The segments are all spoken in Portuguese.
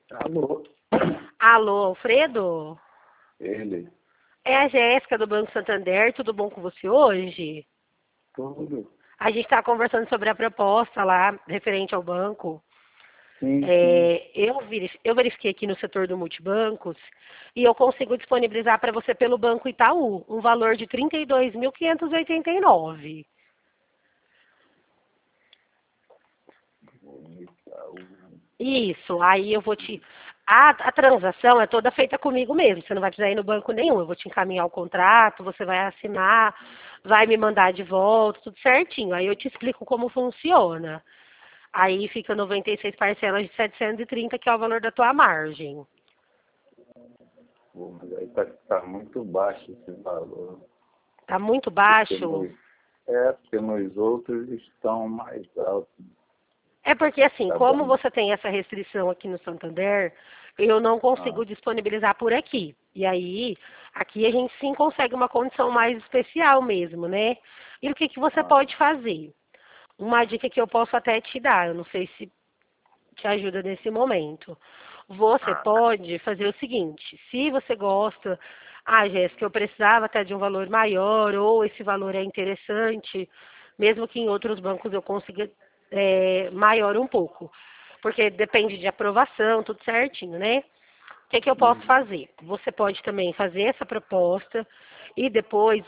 Alô, Alô, Alfredo? ele, É a Jéssica do Banco Santander, tudo bom com você hoje? tudo. A gente está conversando sobre a proposta lá, referente ao banco. Sim, sim. Eu verifiquei aqui no setor do multibancos e eu consigo disponibilizar para você pelo Banco Itaú um valor de R$ 32.589. Isso, aí eu vou te. A transação é toda feita comigo mesmo, você não vai precisar ir no banco nenhum. Eu vou te encaminhar o contrato, você vai assinar, vai me mandar de volta, tudo certinho. Aí eu te explico como funciona. Aí fica 96 parcelas de 730, que é o valor da tua margem. Pô, mas aí tá muito baixo esse valor. Tá muito Porque baixo? porque nos outros estão mais altos. É porque assim, Tá como bom? você tem essa restrição aqui no Santander, eu não Ah, consigo disponibilizar por aqui. E aí, aqui a gente sim consegue uma condição mais especial mesmo, né? E o que que você ah, pode fazer? Uma dica que eu posso até te dar, eu não sei se te ajuda nesse momento. Você pode fazer o seguinte, se você gosta, Jéssica, eu precisava até de um valor maior, ou esse valor é interessante, mesmo que em outros bancos eu consiga maior um pouco, porque depende de aprovação, tudo certinho, né? O que eu posso uhum. fazer? Você pode também fazer essa proposta e depois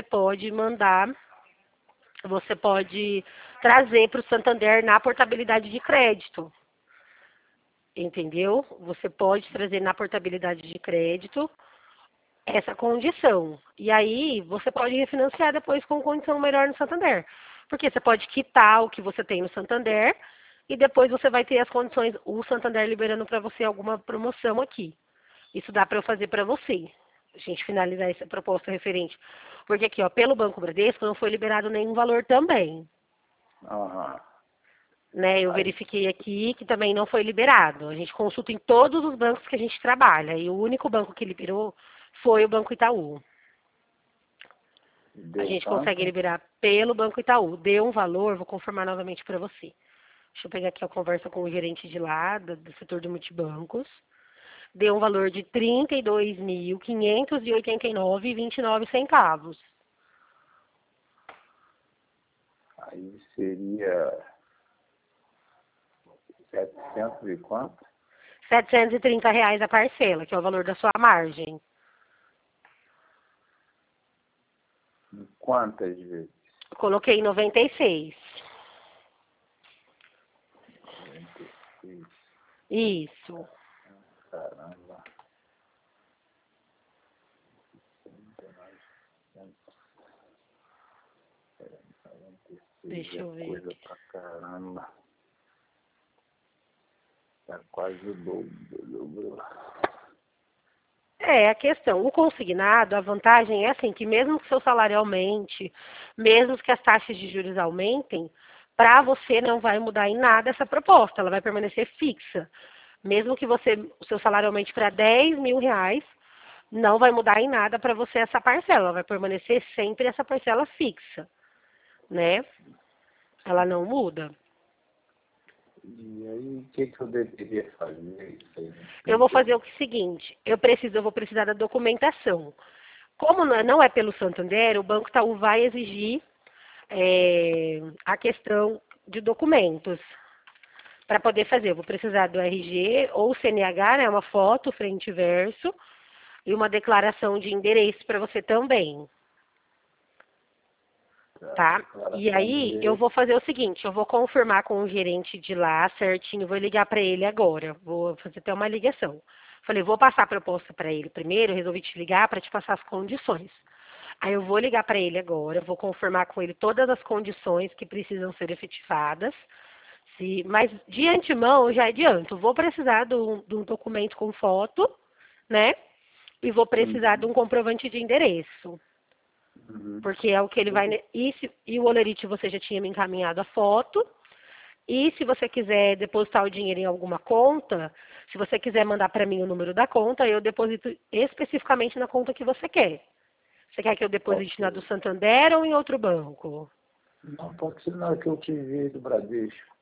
você pode trazer para o Santander na portabilidade de crédito. Entendeu? Você pode trazer na portabilidade de crédito essa condição. E aí você pode refinanciar depois com condição melhor no Santander. Porque você pode quitar o que você tem no Santander e depois você vai ter as condições, o Santander liberando para você alguma promoção aqui. Isso dá para eu fazer para você. A gente finalizar essa proposta referente. Porque aqui, ó, pelo Banco Bradesco não foi liberado nenhum valor também. Aham. Né, eu Aí verifiquei aqui que também não foi liberado. A gente consulta em todos os bancos que a gente trabalha e o único banco que liberou foi o Banco Itaú. A deu gente consegue quanto? liberar pelo Banco Itaú. Deu um valor, vou confirmar novamente para você. Deixa eu pegar aqui a conversa com o gerente de lá, do setor de multibancos. Deu um valor de R$ 32.589,29 centavos. Aí seria 700 e quanto? R$ 730 a parcela, que é o valor da sua margem. Em quantas vezes? Coloquei 96. 96. Isso. Caramba. Deixa É eu ver coisa aqui. pra caramba. Tá quase o dobro. É, a questão, o consignado, a vantagem é assim, que mesmo que seu salário aumente, mesmo que as taxas de juros aumentem, para você não vai mudar em nada essa proposta, ela vai permanecer fixa. Mesmo que o seu salário aumente para R$ 10.000, não vai mudar em nada para você essa parcela, ela vai permanecer sempre essa parcela fixa, né? Ela não muda. E aí, o que eu deveria fazer? Isso aí não Eu vou fazer entendo. o seguinte, eu vou precisar da documentação. Como não é pelo Santander, o Banco Itaú vai exigir a questão de documentos para poder fazer. Eu vou precisar do RG ou CNH, né, uma foto frente e verso, e uma declaração de endereço para você também, A tá? E declaração de aí eu vou endereço. fazer o seguinte, eu vou confirmar com o gerente de lá certinho, vou ligar para ele agora, vou fazer até uma ligação. Falei, vou passar a proposta para ele primeiro, resolvi te ligar para te passar as condições. Aí eu vou ligar para ele agora, vou confirmar com ele todas as condições que precisam ser efetivadas. Mas de antemão, eu já adianto, vou precisar de um documento com foto, né? E vou precisar de Uhum. um comprovante de endereço. Uhum. Porque é o que ele vai. E o Olerite você já tinha me encaminhado a foto. E se você quiser depositar o dinheiro em alguma conta, se você quiser mandar para mim o número da conta, eu deposito especificamente na conta que você quer. Você quer que eu deposite na do Ok. Santander ou em outro banco? Não, pode ser na que eu tive do Bradesco.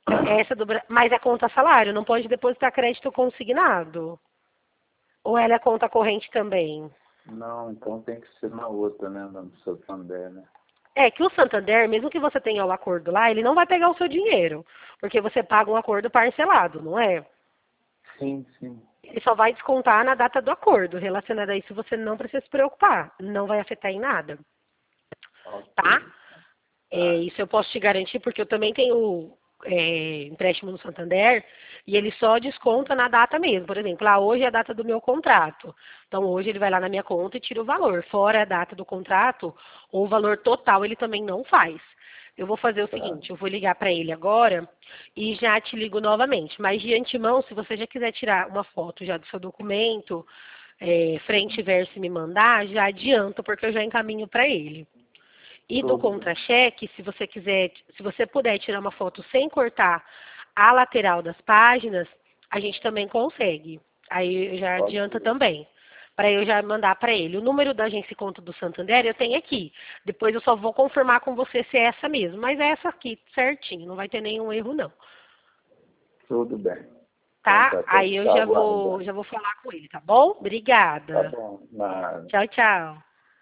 Mas é conta salário, não pode depositar crédito consignado. Ou ela é conta corrente também? Não, então tem que ser na outra, né? No Santander, né? É que o Santander, mesmo que você tenha o acordo lá, ele não vai pegar o seu dinheiro. Porque você paga um acordo parcelado, não é? Sim, sim. Ele só vai descontar na data do acordo. Relacionado a isso, você não precisa se preocupar. Não vai afetar em nada. Tá? Ok. Tá. Isso eu posso te garantir, porque eu também tenho empréstimo no Santander e ele só desconta na data mesmo. Por exemplo, hoje é a data do meu contrato. Então, hoje ele vai lá na minha conta e tira o valor. Fora a data do contrato, ou o valor total, ele também não faz. Eu vou fazer o Tá. seguinte, eu vou ligar para ele agora e já te ligo novamente. Mas de antemão, se você já quiser tirar uma foto já do seu documento, frente e verso e me mandar, já adianta, porque eu já encaminho para ele. E do Tudo bem. contra-cheque, se você quiser, se você puder tirar uma foto sem cortar a lateral das páginas, a gente também consegue. Aí já adianta Ok. também. Para eu já mandar para ele. O número da agência e conta do Santander eu tenho aqui. Depois eu só vou confirmar com você se é essa mesmo. Mas é essa aqui, certinho. Não vai ter nenhum erro, não. Tudo bem. Então Tá? tá, pode Aí eu ficar aguardando. já vou falar com ele, tá bom? Tá Obrigada. bom. Nada. Tchau, tchau.